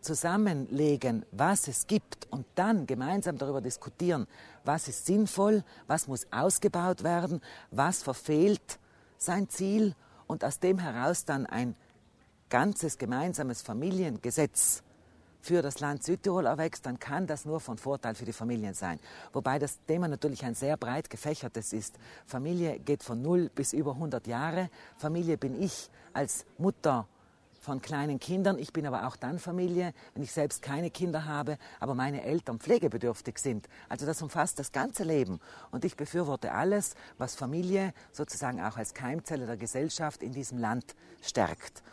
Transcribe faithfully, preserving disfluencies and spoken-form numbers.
zusammenlegen, was es gibt und dann gemeinsam darüber diskutieren, was ist sinnvoll, was muss ausgebaut werden, was verfehlt sein Ziel und aus dem heraus dann ein ganzes gemeinsames Familiengesetz für das Land Südtirol erwächst, dann kann das nur von Vorteil für die Familien sein. Wobei das Thema natürlich ein sehr breit gefächertes ist. Familie geht von null bis über hundert Jahre. Familie bin ich als Mutter von kleinen Kindern. Ich bin aber auch dann Familie, wenn ich selbst keine Kinder habe, aber meine Eltern pflegebedürftig sind. Also das umfasst das ganze Leben. Und ich befürworte alles, was Familie sozusagen auch als Keimzelle der Gesellschaft in diesem Land stärkt.